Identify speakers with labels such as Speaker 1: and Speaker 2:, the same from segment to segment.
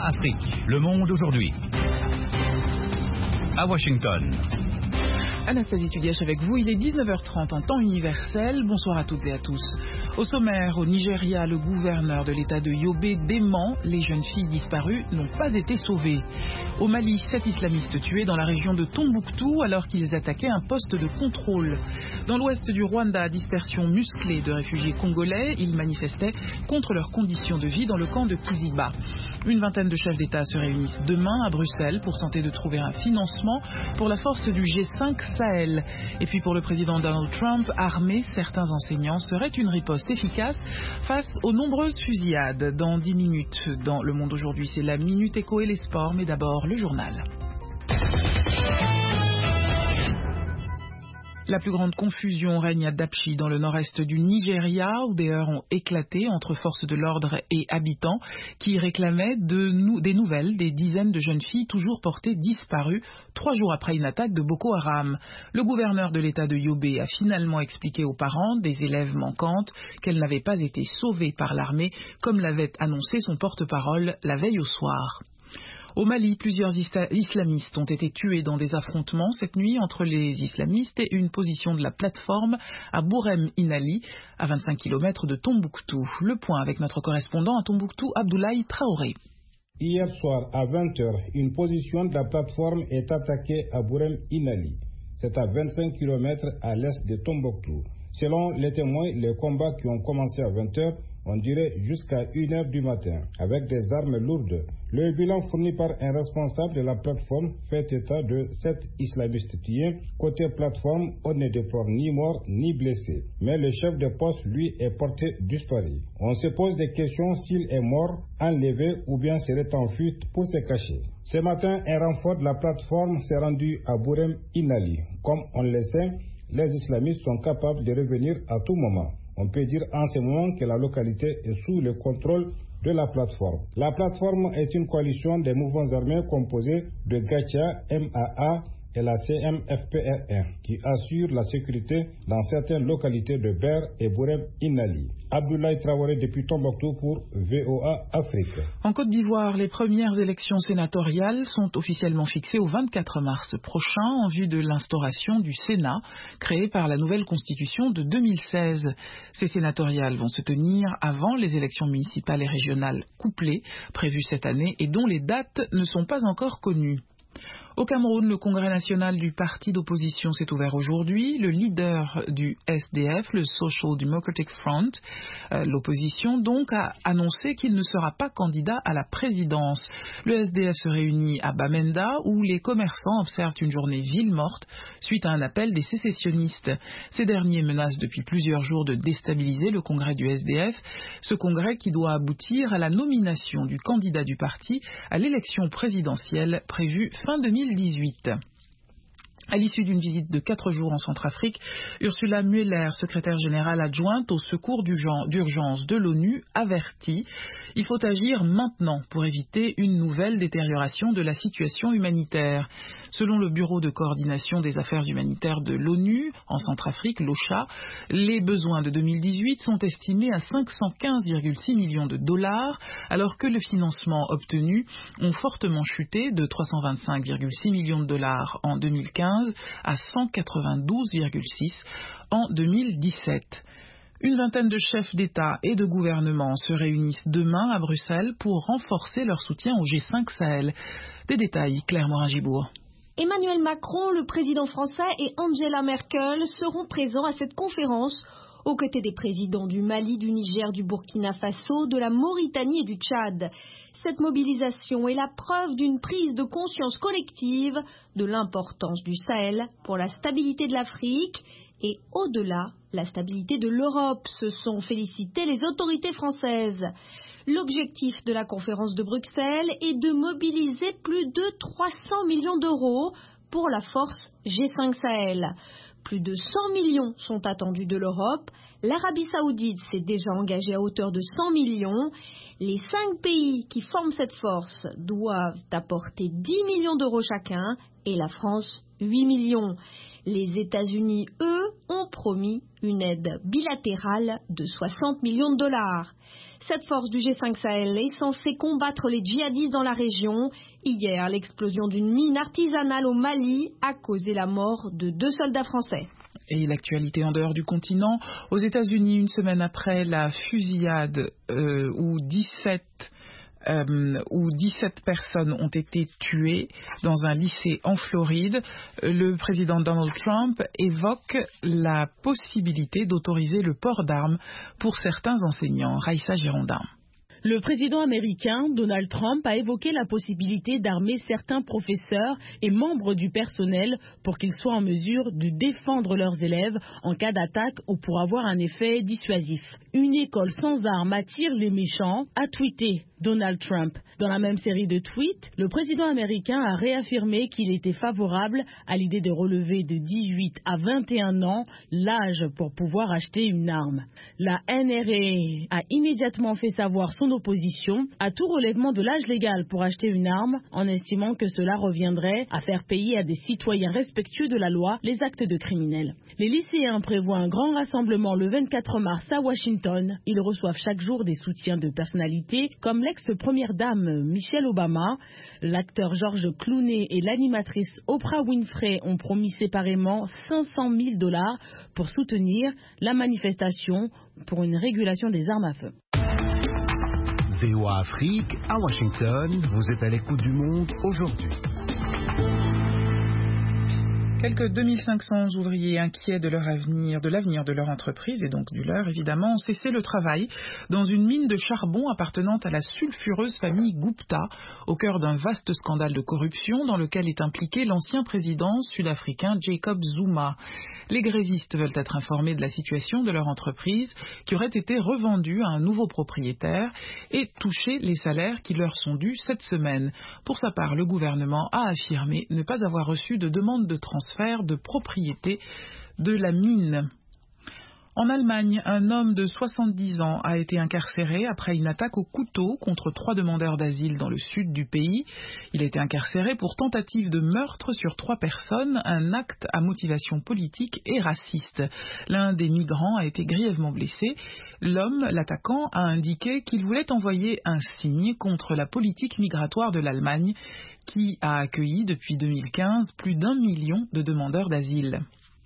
Speaker 1: Afrique. Le monde aujourd'hui. À Washington.
Speaker 2: Anastasie Tudièche avec vous, il est 19h30 en temps universel. Bonsoir à toutes et à tous. Au sommaire, au Nigeria, le gouverneur de l'état de Yobe dément les jeunes filles disparues n'ont pas été sauvées. Au Mali, 7 islamistes tués dans la région de Tombouctou alors qu'ils attaquaient un poste de contrôle. Dans l'ouest du Rwanda, dispersion musclée de réfugiés congolais. Ils manifestaient contre leurs conditions de vie dans le camp de Kiziba. Une vingtaine de chefs d'État se réunissent demain à Bruxelles pour tenter de trouver un financement pour la force du G5 Sahel. Et puis pour le président Donald Trump, armer certains enseignants serait une riposte efficace face aux nombreuses fusillades. Dans 10 minutes, dans Le Monde aujourd'hui, c'est la Minute Éco et les sports, mais d'abord le journal. La plus grande confusion règne à Dapchi, dans le nord-est du Nigeria, où des heurts ont éclaté entre forces de l'ordre et habitants qui réclamaient des nouvelles des dizaines de jeunes filles toujours portées disparues 3 jours après une attaque de Boko Haram. Le gouverneur de l'état de Yobe a finalement expliqué aux parents des élèves manquantes qu'elles n'avaient pas été sauvées par l'armée, comme l'avait annoncé son porte-parole la veille au soir. Au Mali, plusieurs islamistes ont été tués dans des affrontements cette nuit entre les islamistes et une position de la plateforme à Bourem Inali, à 25 km de Tombouctou. Le point avec notre correspondant à Tombouctou, Abdoulaye Traoré.
Speaker 3: Hier soir à 20h, une position de la plateforme est attaquée à Bourem Inali. C'est à 25 km à l'est de Tombouctou. Selon les témoins, les combats qui ont commencé à 20h on dirait jusqu'à 1h du matin, avec des armes lourdes. Le bilan fourni par un responsable de la plateforme fait état de 7 islamistes tués. Côté plateforme, on ne déplore ni morts ni blessés. Mais le chef de poste, lui, est porté disparu. On se pose des questions s'il est mort, enlevé ou bien serait en fuite pour se cacher. Ce matin, un renfort de la plateforme s'est rendu à Bourem Inali. Comme on le sait, les islamistes sont capables de revenir à tout moment. On peut dire en ce moment que la localité est sous le contrôle de la plateforme. La plateforme est une coalition des mouvements armés composés de Gacha, MAA et la CMFPR1 qui assure la sécurité dans certaines localités de Ber et Bourem Inali. Abdoulaye Traoré depuis Tombouctou pour VOA Afrique.
Speaker 2: En Côte d'Ivoire, les premières élections sénatoriales sont officiellement fixées au 24 mars prochain en vue de l'instauration du Sénat créé par la nouvelle constitution de 2016. Ces sénatoriales vont se tenir avant les élections municipales et régionales couplées prévues cette année et dont les dates ne sont pas encore connues. Au Cameroun, le congrès national du parti d'opposition s'est ouvert aujourd'hui. Le leader du SDF, le Social Democratic Front, l'opposition donc, a annoncé qu'il ne sera pas candidat à la présidence. Le SDF se réunit à Bamenda où les commerçants observent une journée ville morte suite à un appel des sécessionnistes. Ces derniers menacent depuis plusieurs jours de déstabiliser le congrès du SDF, ce congrès qui doit aboutir à la nomination du candidat du parti à l'élection présidentielle prévue fin 2018. À l'issue d'une visite de 4 jours en Centrafrique, Ursula Mueller, secrétaire générale adjointe au secours d'urgence de l'ONU, avertit « Il faut agir maintenant pour éviter une nouvelle détérioration de la situation humanitaire ». Selon le Bureau de coordination des affaires humanitaires de l'ONU en Centrafrique, l'OCHA, les besoins de 2018 sont estimés à 515,6 millions de dollars, alors que le financement obtenu ont fortement chuté de 325,6 millions de dollars en 2015 à 192,6 en 2017. Une vingtaine de chefs d'État et de gouvernement se réunissent demain à Bruxelles pour renforcer leur soutien au G5 Sahel. Des détails, Claire Morin-Gibourg.
Speaker 4: Emmanuel Macron, le président français et Angela Merkel seront présents à cette conférence aux côtés des présidents du Mali, du Niger, du Burkina Faso, de la Mauritanie et du Tchad. Cette mobilisation est la preuve d'une prise de conscience collective de l'importance du Sahel pour la stabilité de l'Afrique et au-delà, la stabilité de l'Europe, se sont félicitées les autorités françaises. L'objectif de la conférence de Bruxelles est de mobiliser plus de 300 millions d'euros pour la force G5 Sahel. Plus de 100 millions sont attendus de l'Europe. L'Arabie Saoudite s'est déjà engagée à hauteur de 100 millions. Les 5 pays qui forment cette force doivent apporter 10 millions d'euros chacun et la France 8 millions. Les États-Unis, eux, ont promis une aide bilatérale de 60 millions de dollars. Cette force du G5 Sahel est censée combattre les djihadistes dans la région. Hier, l'explosion d'une mine artisanale au Mali a causé la mort de 2 soldats français.
Speaker 2: Et l'actualité en dehors du continent, aux États-Unis, une semaine après la fusillade où 17 personnes ont été tuées dans un lycée en Floride, le président Donald Trump évoque la possibilité d'autoriser le port d'armes pour certains enseignants. Raïssa Girondin.
Speaker 5: Le président américain, Donald Trump, a évoqué la possibilité d'armer certains professeurs et membres du personnel pour qu'ils soient en mesure de défendre leurs élèves en cas d'attaque ou pour avoir un effet dissuasif. Une école sans armes attire les méchants, a tweeté Donald Trump. Dans la même série de tweets, le président américain a réaffirmé qu'il était favorable à l'idée de relever de 18 à 21 ans l'âge pour pouvoir acheter une arme. La NRA a immédiatement fait savoir son opposition à tout relèvement de l'âge légal pour acheter une arme, en estimant que cela reviendrait à faire payer à des citoyens respectueux de la loi les actes de criminels. Les lycéens prévoient un grand rassemblement le 24 mars à Washington. Ils reçoivent chaque jour des soutiens de personnalités comme l'ex-première dame Michelle Obama, l'acteur George Clooney et l'animatrice Oprah Winfrey ont promis séparément $500 000 pour soutenir la manifestation pour une régulation des armes à feu.
Speaker 6: VOA Afrique, à Washington, vous êtes à l'écoute du monde aujourd'hui.
Speaker 2: Quelques 2500 ouvriers inquiets de leur avenir, de l'avenir de leur entreprise et donc du leur évidemment, ont cessé le travail dans une mine de charbon appartenant à la sulfureuse famille Gupta, au cœur d'un vaste scandale de corruption dans lequel est impliqué l'ancien président sud-africain Jacob Zuma. Les grévistes veulent être informés de la situation de leur entreprise qui aurait été revendue à un nouveau propriétaire et toucher les salaires qui leur sont dus cette semaine. Pour sa part, le gouvernement a affirmé ne pas avoir reçu de demande de transfert de propriété de la mine. En Allemagne, un homme de 70 ans a été incarcéré après une attaque au couteau contre 3 demandeurs d'asile dans le sud du pays. Il a été incarcéré pour tentative de meurtre sur 3 personnes, un acte à motivation politique et raciste. L'un des migrants a été grièvement blessé. L'homme, l'attaquant, a indiqué qu'il voulait envoyer un signe contre la politique migratoire de l'Allemagne, qui a accueilli depuis 2015 plus d'1 million de demandeurs d'asile.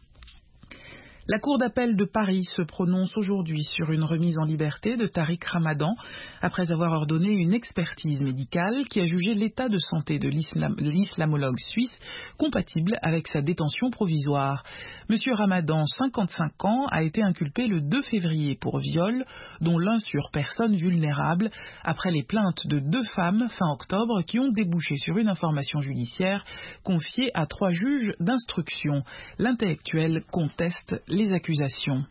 Speaker 2: La Cour d'appel de Paris se prononce aujourd'hui sur une remise en liberté de Tariq Ramadan après avoir ordonné une expertise médicale qui a jugé l'état de santé de l'islamologue suisse compatible avec sa détention provisoire. Monsieur Ramadan, 55 ans, a été inculpé le 2 février pour viol, dont l'un sur personne vulnérable, après les plaintes de 2 femmes fin octobre qui ont débouché sur une information judiciaire confiée à 3 juges d'instruction. L'intellectuel conteste les accusations.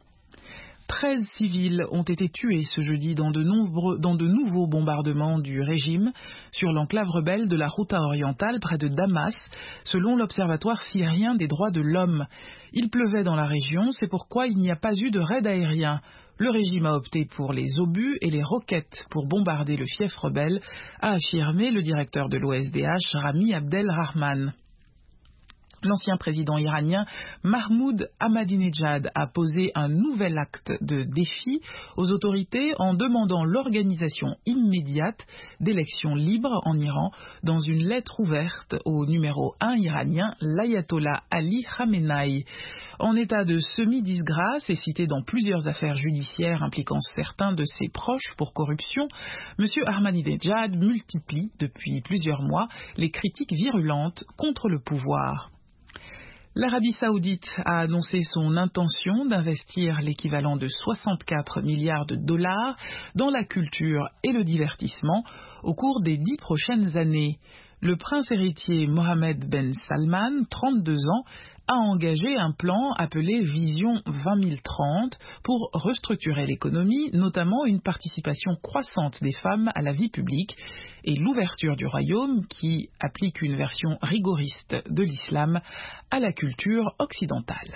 Speaker 2: 13 civils ont été tués ce jeudi dans de nouveaux bombardements du régime sur l'enclave rebelle de la Ghouta orientale près de Damas, selon l'Observatoire syrien des droits de l'homme. Il pleuvait dans la région, c'est pourquoi il n'y a pas eu de raid aérien. Le régime a opté pour les obus et les roquettes pour bombarder le fief rebelle, a affirmé le directeur de l'OSDH, Rami Abdel Rahman. L'ancien président iranien Mahmoud Ahmadinejad a posé un nouvel acte de défi aux autorités en demandant l'organisation immédiate d'élections libres en Iran dans une lettre ouverte au numéro 1 iranien, l'ayatollah Ali Khamenei. En état de semi-disgrâce et cité dans plusieurs affaires judiciaires impliquant certains de ses proches pour corruption, M. Ahmadinejad multiplie depuis plusieurs mois les critiques virulentes contre le pouvoir. L'Arabie saoudite a annoncé son intention d'investir l'équivalent de 64 milliards de dollars dans la culture et le divertissement au cours des 10 prochaines années. Le prince héritier Mohammed Ben Salman, 32 ans, a engagé un plan appelé Vision 2030 pour restructurer l'économie, notamment une participation croissante des femmes à la vie publique et l'ouverture du royaume qui applique une version rigoriste de l'islam à la culture occidentale.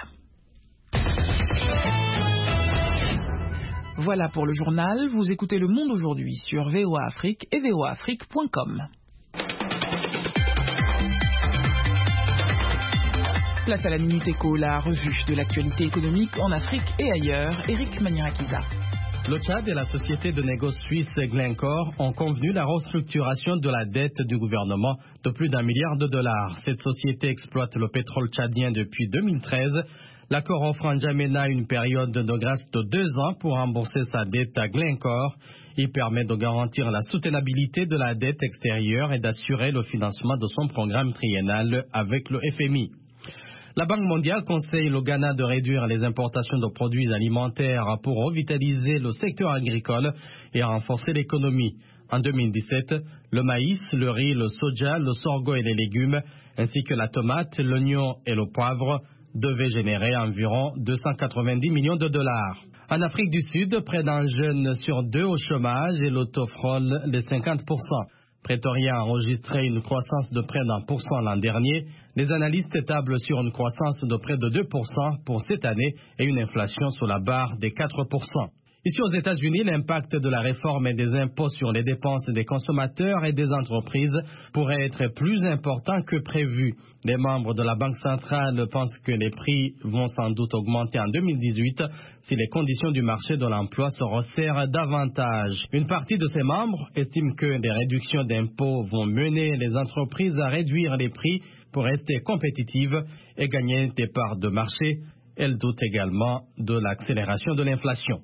Speaker 2: Voilà pour le journal. Vous écoutez Le Monde aujourd'hui sur VOA Afrique et voaafrique.com. Place à la Minute Éco, la revue de l'actualité économique en Afrique et ailleurs. Eric Maniarakiza.
Speaker 7: Le Tchad et la société de négoce suisse Glencore ont convenu la restructuration de la dette du gouvernement de plus d'$1 milliard. Cette société exploite le pétrole tchadien depuis 2013. L'accord offre à N'Djamena une période de grâce de 2 ans pour rembourser sa dette à Glencore. Il permet de garantir la soutenabilité de la dette extérieure et d'assurer le financement de son programme triennal avec le FMI. La Banque mondiale conseille le Ghana de réduire les importations de produits alimentaires pour revitaliser le secteur agricole et renforcer l'économie. En 2017, le maïs, le riz, le soja, le sorgho et les légumes, ainsi que la tomate, l'oignon et le poivre, devaient générer environ $290 millions. En Afrique du Sud, près d'un jeune sur 2 au chômage et le taux frôle les 50%. Pretoria a enregistré une croissance de près d'1% l'an dernier. Les analystes tablent sur une croissance de près de 2% pour cette année et une inflation sous la barre des 4%. Ici aux États-Unis, l'impact de la réforme et des impôts sur les dépenses des consommateurs et des entreprises pourrait être plus important que prévu. Les membres de la Banque centrale pensent que les prix vont sans doute augmenter en 2018 si les conditions du marché de l'emploi se resserrent davantage. Une partie de ces membres estime que des réductions d'impôts vont mener les entreprises à réduire les prix pour rester compétitives et gagner des parts de marché. Elles doutent également de l'accélération de l'inflation.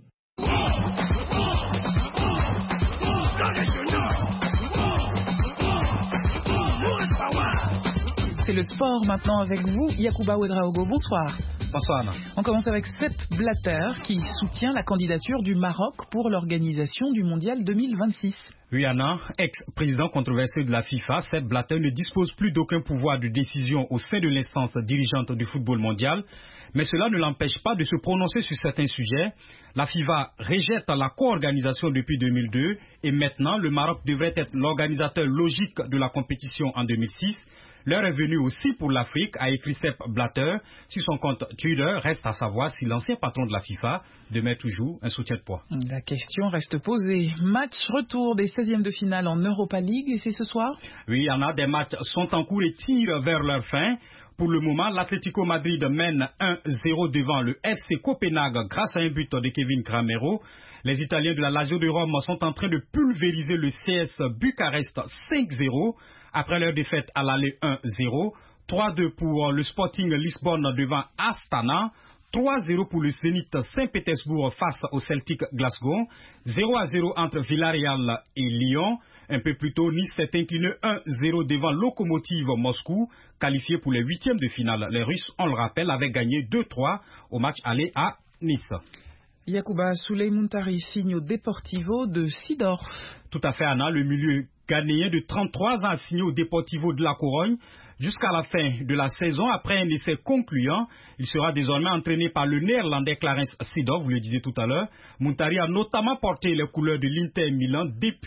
Speaker 2: C'est le sport maintenant avec vous, Yacouba Ouedraogo. Bonsoir.
Speaker 8: Bonsoir Anna.
Speaker 2: On commence avec Sepp Blatter qui soutient la candidature du Maroc pour l'organisation du Mondial 2026.
Speaker 8: Oui Anna, ex-président controversé de la FIFA, Sepp Blatter ne dispose plus d'aucun pouvoir de décision au sein de l'instance dirigeante du football mondial. Mais cela ne l'empêche pas de se prononcer sur certains sujets. La FIFA rejette la co-organisation depuis 2002 et maintenant le Maroc devrait être l'organisateur logique de la compétition en 2006. L'heure est venue aussi pour l'Afrique, a écrit Sepp Blatter. Sur son compte Twitter, reste à savoir si l'ancien patron de la FIFA demeure toujours un soutien de poids.
Speaker 2: La question reste posée. Match retour des 16e de finale en Europa League et c'est ce soir?
Speaker 8: Oui, Anna, des matchs sont en cours et tirent vers leur fin. Pour le moment, l'Atlético Madrid mène 1-0 devant le FC Copenhague grâce à un but de Kevin Gramero. Les Italiens de la Lazio de Rome sont en train de pulvériser le CS Bucarest 5-0 après leur défaite à l'aller 1-0. 3-2 pour le Sporting Lisbonne devant Astana. 3-0 pour le Zénith Saint-Pétersbourg face au Celtic Glasgow. 0-0 entre Villarreal et Lyon. Un peu plus tôt, Nice s'est incliné 1-0 devant Lokomotiv Moscou, qualifié pour les 8e de finale. Les Russes, on le rappelle, avaient gagné 2-3 au match aller à Nice.
Speaker 2: Yacouba Souley Muntari signe au Deportivo de Seedorf.
Speaker 8: Tout à fait, Anna. Le milieu ghanéen de 33 ans a signé au Deportivo de la Corogne jusqu'à la fin de la saison. Après un essai concluant, il sera désormais entraîné par le néerlandais Clarence Seedorf, vous le disiez tout à l'heure. Muntari a notamment porté les couleurs de l'Inter Milan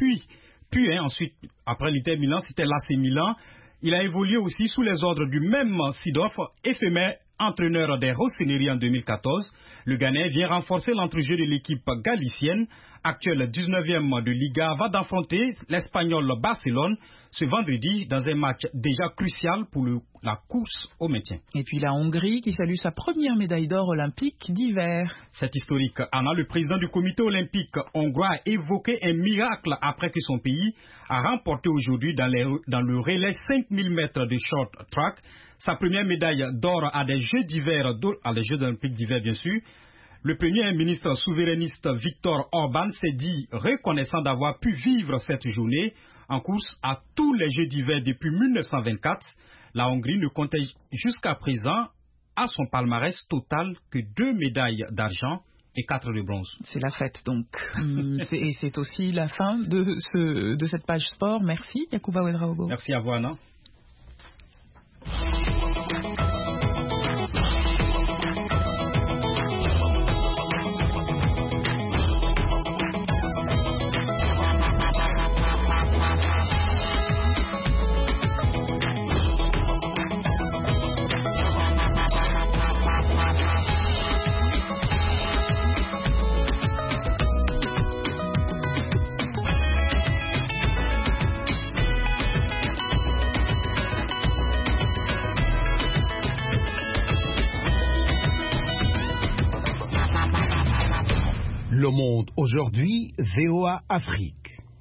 Speaker 8: puis ensuite, après l'Inter Milan, c'était l'AC Milan. Il a évolué aussi sous les ordres du même Seedorf, éphémère entraîneur des Rossoneri en 2014. Le Ghanéen vient renforcer l'entrejeu de l'équipe galicienne, actuelle 19e de Liga, va d'affronter l'Espagnol Barcelone ce vendredi dans un match déjà crucial pour la course au maintien.
Speaker 2: Et puis la Hongrie qui salue sa première médaille d'or olympique d'hiver.
Speaker 8: C'est historique. Anna, le président du comité olympique hongrois, a évoqué un miracle après que son pays a remporté aujourd'hui dans le relais 5000 mètres de short track sa première médaille d'or à des Jeux d'hiver, à les Jeux olympiques d'hiver bien sûr. Le premier ministre souverainiste Viktor Orban s'est dit reconnaissant d'avoir pu vivre cette journée en course à tous les Jeux d'hiver depuis 1924. La Hongrie ne comptait jusqu'à présent à son palmarès total que 2 médailles d'argent et 4 de bronze.
Speaker 2: C'est la fête donc. Et c'est aussi la fin de cette page sport. Merci Yacouba Ouedraogo.
Speaker 8: Merci à vous Anna.
Speaker 6: Le Monde aujourd'hui, VOA Afrique.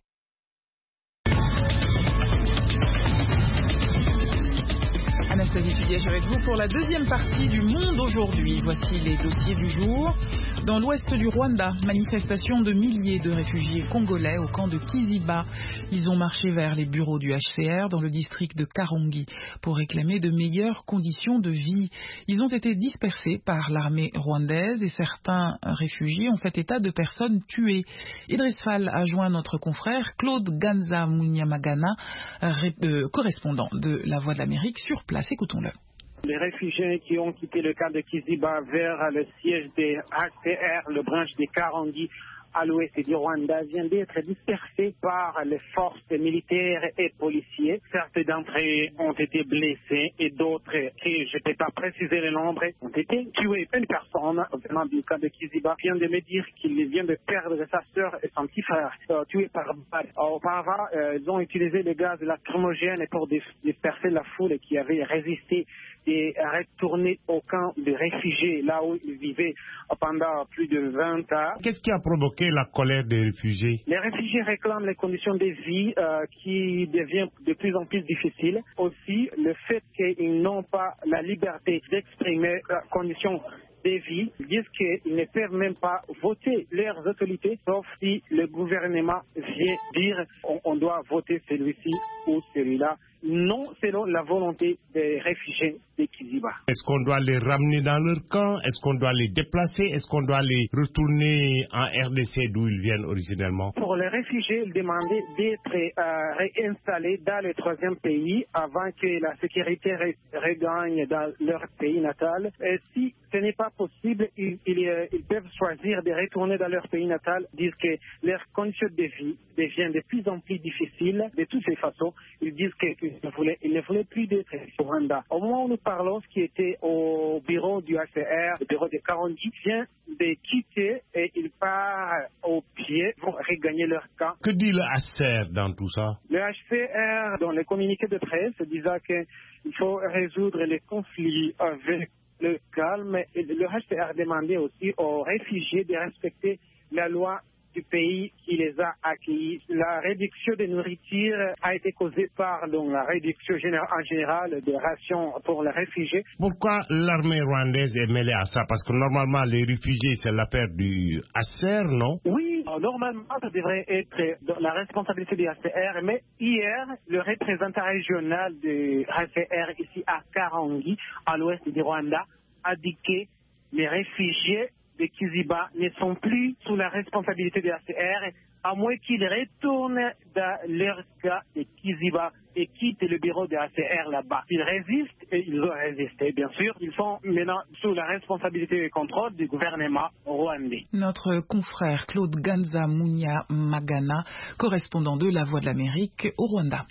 Speaker 2: Anastasie Fugège avec vous pour la deuxième partie du Monde aujourd'hui. Voici les dossiers du jour. Dans l'ouest du Rwanda, manifestation de milliers de réfugiés congolais au camp de Kiziba. Ils ont marché vers les bureaux du HCR dans le district de Karongi pour réclamer de meilleures conditions de vie. Ils ont été dispersés par l'armée rwandaise et certains réfugiés ont fait état de personnes tuées. Idriss Fall a joint notre confrère Claude Ganza Munyamagana, correspondant de La Voix de l'Amérique sur place. Écoutons-le.
Speaker 9: Les réfugiés qui ont quitté le camp de Kiziba vers le siège des HCR, le branche des Karongi, à l'ouest du Rwanda, viennent d'être dispersés par les forces militaires et policiers. Certains d'entre eux ont été blessés et d'autres, et je ne peux pas préciser le nombre, ont été tués. Une personne venant du camp de Kiziba vient de me dire qu'il vient de perdre sa sœur et son petit frère, tués par balle. Auparavant, ils ont utilisé le gaz lacrymogène pour disperser la foule qui avait résisté et retourner au camp de réfugiés, là où ils vivaient pendant plus de 20 ans.
Speaker 10: Qu'est-ce qui a provoqué la colère des réfugiés?
Speaker 9: Les réfugiés réclament les conditions de vie qui deviennent de plus en plus difficiles. Aussi, le fait qu'ils n'ont pas la liberté d'exprimer conditions de vie, ils disent qu'ils ne peuvent même pas voter leurs autorités, sauf si le gouvernement vient dire on doit voter celui-ci ou celui-là, non selon la volonté des réfugiés de Kiziba.
Speaker 10: Est-ce qu'on doit les ramener dans leur camp? Est-ce qu'on doit les déplacer? Est-ce qu'on doit les retourner en RDC d'où ils viennent originellement?
Speaker 9: Pour les réfugiés, ils demandaient d'être réinstallés dans le troisième pays avant que la sécurité regagne dans leur pays natal. Et si ce n'est pas possible, ils peuvent choisir de retourner dans leur pays natal, disent que leurs conditions de vie deviennent de plus en plus difficiles. De toutes ces façons, ils disent qu'ils ne voulaient plus d'être au Rwanda. Au moment où nous parlons, ce qui était au bureau du HCR, le bureau de Karongi, vient de quitter et ils partent au pied pour regagner leur camp.
Speaker 10: Que dit le HCR dans tout ça?
Speaker 9: Le HCR, dans le communiqué de presse, disait qu'il faut résoudre les conflits avec le calme. Et le HCR demandait aussi aux réfugiés de respecter la loi du pays qui les a accueillis. La réduction de nourriture a été causée par la réduction en général des rations pour les réfugiés.
Speaker 10: Pourquoi l'armée rwandaise est mêlée à ça? Parce que normalement, les réfugiés, c'est l'affaire du HCR, non?
Speaker 9: Oui, normalement, ça devrait être la responsabilité du HCR, mais hier, le représentant régional du HCR ici à Karongi, à l'ouest du Rwanda, a dit que les réfugiés de Kiziba ne sont plus sous la responsabilité du HCR, à moins qu'ils retournent dans leur cas de Kiziba et quittent le bureau du HCR là-bas. Ils résistent, et ils ont résisté, bien sûr. Ils sont maintenant sous la responsabilité et contrôle du gouvernement rwandais.
Speaker 2: Notre confrère Claude Ganza Munyamagana, correspondant de La Voix de l'Amérique au Rwanda.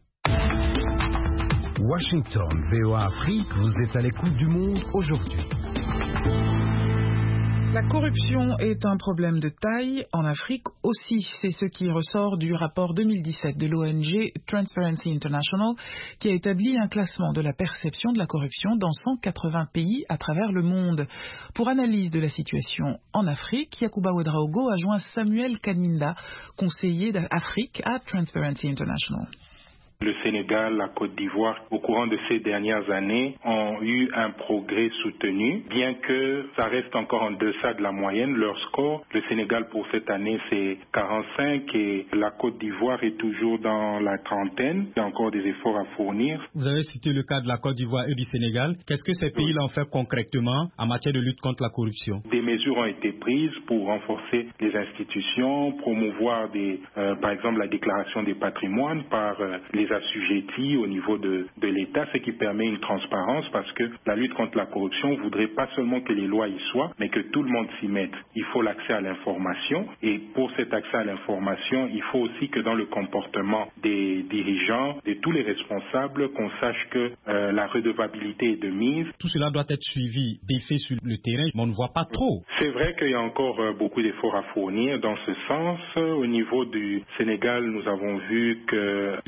Speaker 6: Washington, VOA Afrique, vous êtes à l'écoute du Monde aujourd'hui.
Speaker 2: La corruption est un problème de taille en Afrique aussi. C'est ce qui ressort du rapport 2017 de l'ONG Transparency International qui a établi un classement de la perception de la corruption dans 180 pays à travers le monde. Pour analyse de la situation en Afrique, Yacouba Ouedraogo a joint Samuel Kaninda, conseiller d'Afrique à Transparency International.
Speaker 11: Le Sénégal, la Côte d'Ivoire, au courant de ces dernières années, ont eu un progrès soutenu, bien que ça reste encore en deçà de la moyenne. Leur score, le Sénégal pour cette année, c'est 45 et la Côte d'Ivoire est toujours dans la trentaine. Il y a encore des efforts à fournir.
Speaker 8: Vous avez cité le cas de la Côte d'Ivoire et du Sénégal. Qu'est-ce que ces pays-là ont fait concrètement en matière de lutte contre la corruption?
Speaker 11: Des mesures ont été prises pour renforcer les institutions, promouvoir par exemple la déclaration des patrimoines par les assujettis au niveau de l'État, ce qui permet une transparence parce que la lutte contre la corruption ne voudrait pas seulement que les lois y soient, mais que tout le monde s'y mette. Il faut l'accès à l'information et pour cet accès à l'information, il faut aussi que dans le comportement des dirigeants, de tous les responsables, qu'on sache que la redevabilité est de mise.
Speaker 8: Tout cela doit être suivi d'effet sur le terrain, mais on ne voit pas trop.
Speaker 11: C'est vrai qu'il y a encore beaucoup d'efforts à fournir dans ce sens. Au niveau du Sénégal, nous avons vu qu'il y a eu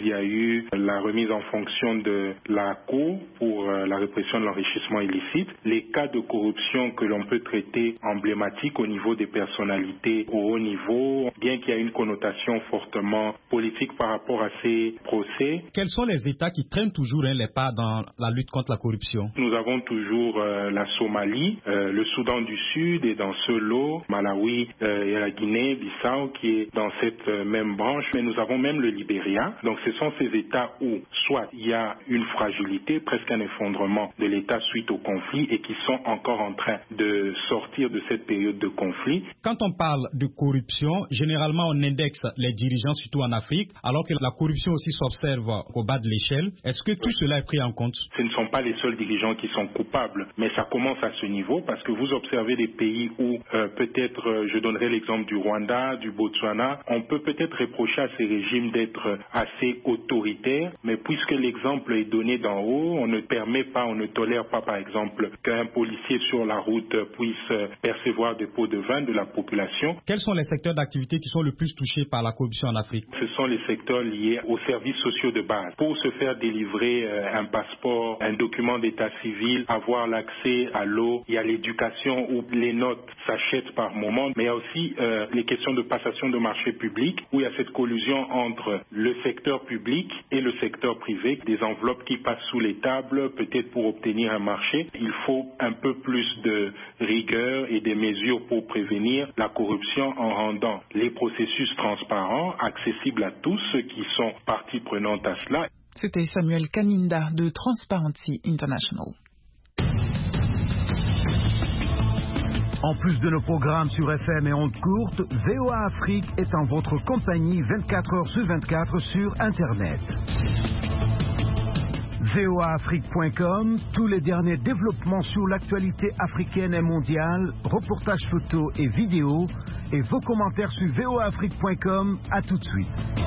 Speaker 11: eu la remise en fonction de la Cour pour la répression de l'enrichissement illicite. Les cas de corruption que l'on peut traiter emblématiques au niveau des personnalités au haut niveau, bien qu'il y ait une connotation fortement politique par rapport à ces procès.
Speaker 8: Quels sont les États qui traînent toujours les pas dans la lutte contre la corruption?
Speaker 11: Nous avons toujours la Somalie, le Soudan du Sud et dans ce lot, Malawi et la Guinée-Bissau qui est dans cette même branche, mais nous avons même le Libéria. Donc ce sont ces États où soit il y a une fragilité, presque un effondrement de l'État suite au conflit et qui sont encore en train de sortir de cette période de conflit.
Speaker 8: Quand on parle de corruption, généralement on indexe les dirigeants surtout en Afrique, alors que la corruption aussi s'observe au bas de l'échelle. Est-ce que tout cela est pris en compte?
Speaker 11: Ce ne sont pas les seuls dirigeants qui sont coupables, mais ça commence à ce niveau parce que vous observez des pays où peut-être, je donnerai l'exemple du Rwanda, du Botswana, on peut peut-être reprocher à ces régimes d'être assez autoritaires, mais puisque l'exemple est donné d'en haut, on ne permet pas, on ne tolère pas par exemple qu'un policier sur la route puisse percevoir des pots de vin de la population.
Speaker 8: Quels sont les secteurs d'activité qui sont le plus touchés par la corruption en Afrique?
Speaker 11: Ce sont les secteurs liés aux services sociaux de base. Pour se faire délivrer un passeport, un document d'état civil, avoir l'accès à l'eau, il y a l'éducation où les notes s'achètent par moment, mais il y a aussi les questions de passation de marché public où il y a cette collusion entre le secteur public et le secteur privé, des enveloppes qui passent sous les tables, peut-être pour obtenir un marché. Il faut un peu plus de rigueur et des mesures pour prévenir la corruption en rendant les processus transparents, accessibles à tous ceux qui sont partie prenante à cela.
Speaker 2: C'était Samuel Kaninda de Transparency International.
Speaker 6: En plus de nos programmes sur FM et ondes courtes, VOA Afrique est en votre compagnie 24 heures sur 24 sur Internet. voaafrique.com, tous les derniers développements sur l'actualité africaine et mondiale, reportages photos et vidéos, et vos commentaires sur voaafrique.com. À tout de suite.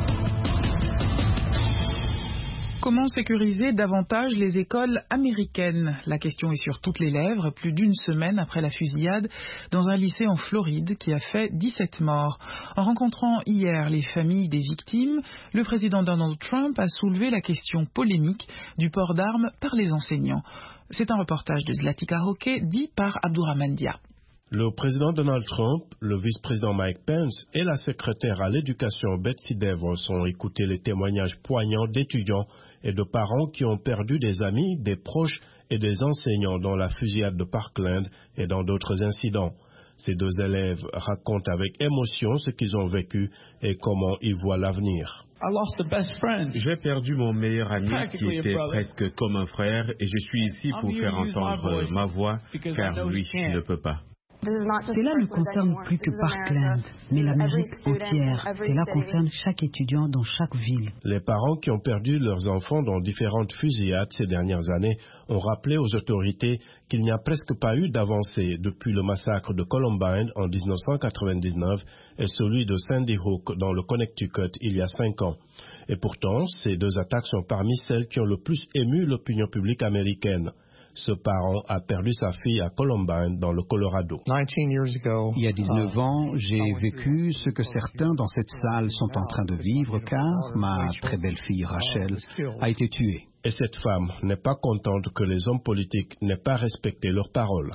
Speaker 2: Comment sécuriser davantage les écoles américaines? La question est sur toutes les lèvres, plus d'une semaine après la fusillade dans un lycée en Floride qui a fait 17 morts. En rencontrant hier les familles des victimes, le président Donald Trump a soulevé la question polémique du port d'armes par les enseignants. C'est un reportage de Zlatica Hockey dit par Abdourahmane Dia.
Speaker 12: Le président Donald Trump, le vice-président Mike Pence et la secrétaire à l'éducation Betsy DeVos ont écouté les témoignages poignants d'étudiants et de parents qui ont perdu des amis, des proches et des enseignants dans la fusillade de Parkland et dans d'autres incidents. Ces deux élèves racontent avec émotion ce qu'ils ont vécu et comment ils voient l'avenir.
Speaker 13: J'ai perdu mon meilleur ami qui était presque comme un frère et je suis ici pour faire entendre ma voix car lui ne peut pas.
Speaker 14: Cela ne concerne plus que Parkland, mais l'Amérique entière. Cela concerne chaque étudiant dans chaque ville.
Speaker 12: Les parents qui ont perdu leurs enfants dans différentes fusillades ces dernières années ont rappelé aux autorités qu'il n'y a presque pas eu d'avancée depuis le massacre de Columbine en 1999 et celui de Sandy Hook dans le Connecticut il y a 5 ans. Et pourtant, ces deux attaques sont parmi celles qui ont le plus ému l'opinion publique américaine. Ce parent a perdu sa fille à Columbine, dans le Colorado.
Speaker 15: Il y a 19 ans, j'ai vécu ce que certains dans cette salle sont en train de vivre car ma très belle fille Rachel a été tuée.
Speaker 12: Et cette femme n'est pas contente que les hommes politiques n'aient pas respecté leurs paroles.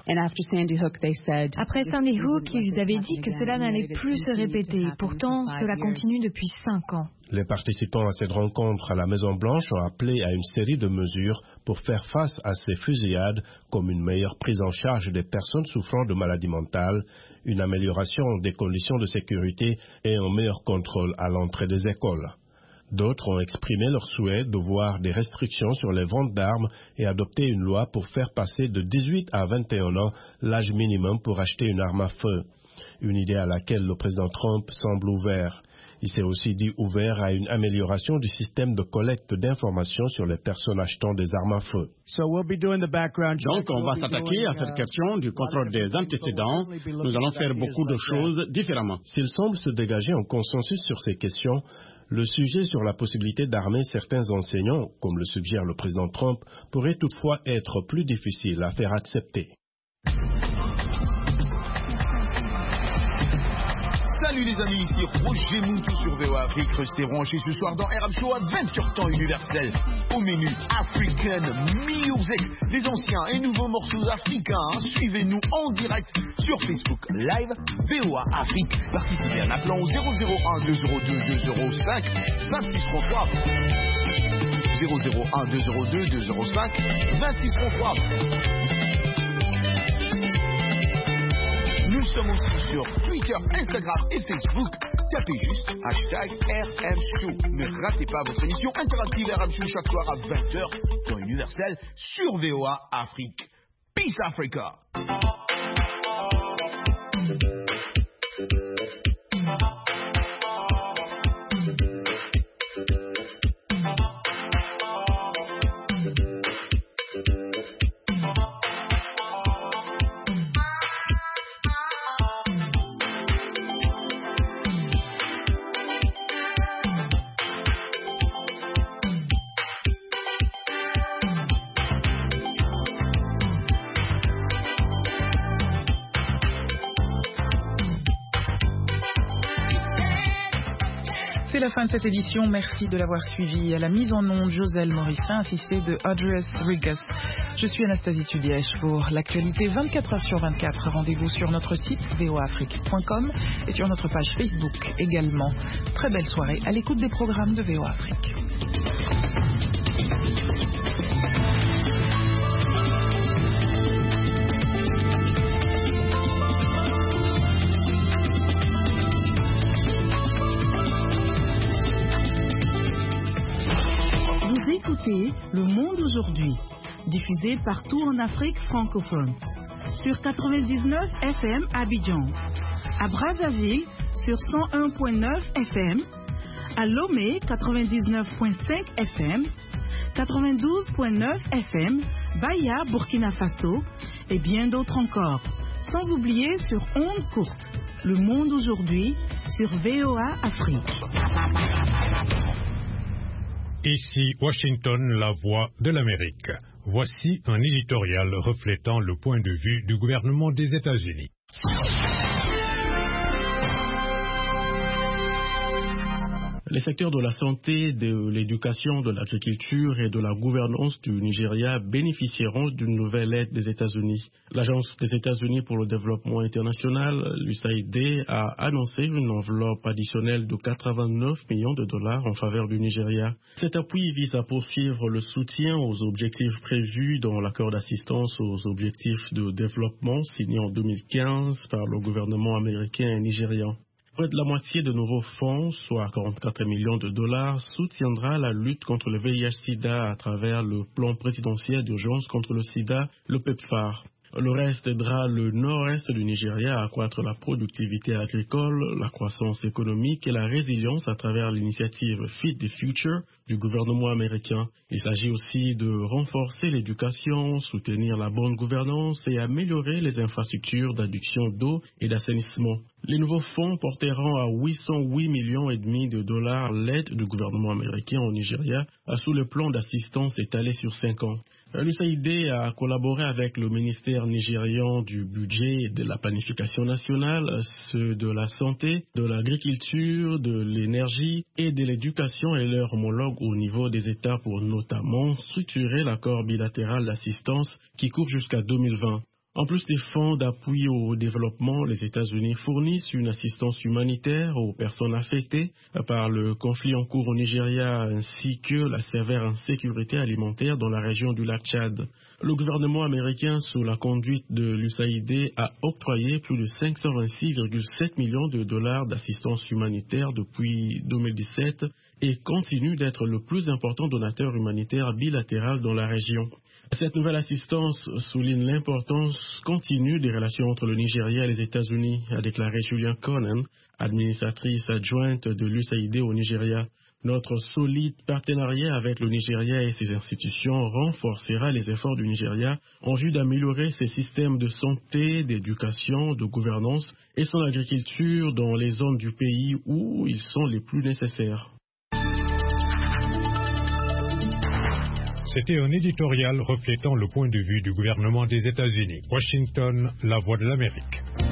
Speaker 4: Après Sandy Hook, ils avaient dit que cela n'allait plus se répéter. Pourtant, cela continue depuis 5 ans.
Speaker 12: Les participants à cette rencontre à la Maison-Blanche ont appelé à une série de mesures pour faire face à ces fusillades, comme une meilleure prise en charge des personnes souffrant de maladies mentales, une amélioration des conditions de sécurité et un meilleur contrôle à l'entrée des écoles. D'autres ont exprimé leur souhait de voir des restrictions sur les ventes d'armes et adopter une loi pour faire passer de 18 à 21 ans l'âge minimum pour acheter une arme à feu. Une idée à laquelle le président Trump semble ouvert. Il s'est aussi dit ouvert à une amélioration du système de collecte d'informations sur les personnes achetant des armes à feu.
Speaker 16: Donc, on va s'attaquer à cette question du contrôle des antécédents. Nous allons faire beaucoup de choses différemment.
Speaker 12: S'il semble se dégager un consensus sur ces questions, le sujet sur la possibilité d'armer certains enseignants, comme le suggère le président Trump, pourrait toutefois être plus difficile à faire accepter.
Speaker 17: Salut les amis, ici Roger Moutou sur VOA Afrique. Restez branchés ce soir dans RM Show Adventure Temps Universel. Au menu African Music, les anciens et nouveaux morceaux africains. Suivez-nous en direct sur Facebook Live VOA Afrique. Participez en appelant au 001 202 205 2633. 001 202 205 2633. Nous sommes aussi sur Twitter, Instagram et Facebook. Tapez juste #RM Show. Ne ratez pas votre émission interactive RM Show chaque soir à 20h dans Universel sur VOA Afrique. Peace Africa.
Speaker 2: C'est la fin de cette édition. Merci de l'avoir suivi. À la mise en onde, Joselle Morissin, assistée de Audrey Rigas. Je suis Anastasie Tudièche pour l'actualité 24h sur 24. Rendez-vous sur notre site voaafrique.com et sur notre page Facebook également. Très belle soirée à l'écoute des programmes de VOA Afrique.
Speaker 5: Le Monde aujourd'hui, diffusé partout en Afrique francophone, sur 99 FM à Abidjan, à Brazzaville sur 101.9 FM, à Lomé 99.5 FM, 92.9 FM, Baya, Burkina Faso et bien d'autres encore, sans oublier sur ondes courtes. Le Monde aujourd'hui sur VOA Afrique.
Speaker 18: Ici Washington, la voix de l'Amérique. Voici un éditorial reflétant le point de vue du gouvernement des États-Unis.
Speaker 19: Les secteurs de la santé, de l'éducation, de l'agriculture et de la gouvernance du Nigeria bénéficieront d'une nouvelle aide des États-Unis. L'Agence des États-Unis pour le développement international, l'USAID, a annoncé une enveloppe additionnelle de 89 millions de dollars en faveur du Nigeria. Cet appui vise à poursuivre le soutien aux objectifs prévus dans l'accord d'assistance aux objectifs de développement signé en 2015 par le gouvernement américain et nigérian. Près de la moitié de nouveaux fonds, soit 44 millions de dollars, soutiendra la lutte contre le VIH-Sida à travers le plan présidentiel d'urgence contre le sida, le PEPFAR. Le reste aidera le nord-est du Nigeria à accroître la productivité agricole, la croissance économique et la résilience à travers l'initiative Feed the Future du gouvernement américain. Il s'agit aussi de renforcer l'éducation, soutenir la bonne gouvernance et améliorer les infrastructures d'adduction d'eau et d'assainissement. Les nouveaux fonds porteront à 808 millions et demi de dollars l'aide du gouvernement américain au Nigeria sous le plan d'assistance étalé sur 5 ans. L'USAID a collaboré avec le ministère nigérian du budget et de la planification nationale, ceux de la santé, de l'agriculture, de l'énergie et de l'éducation et leurs homologues au niveau des États pour notamment structurer l'accord bilatéral d'assistance qui court jusqu'à 2020. En plus des fonds d'appui au développement, les États-Unis fournissent une assistance humanitaire aux personnes affectées par le conflit en cours au Nigeria ainsi que la sévère insécurité alimentaire dans la région du lac Tchad. Le gouvernement américain, sous la conduite de l'USAID, a octroyé plus de 526,7 millions de dollars d'assistance humanitaire depuis 2017 et continue d'être le plus important donateur humanitaire bilatéral dans la région. Cette nouvelle assistance souligne l'importance continue des relations entre le Nigeria et les États-Unis, a déclaré Julia Conan, administratrice adjointe de l'USAID au Nigeria. Notre solide partenariat avec le Nigeria et ses institutions renforcera les efforts du Nigeria en vue d'améliorer ses systèmes de santé, d'éducation, de gouvernance et son agriculture dans les zones du pays où ils sont les plus nécessaires.
Speaker 18: C'était un éditorial reflétant le point de vue du gouvernement des États-Unis. Washington, la voix de l'Amérique.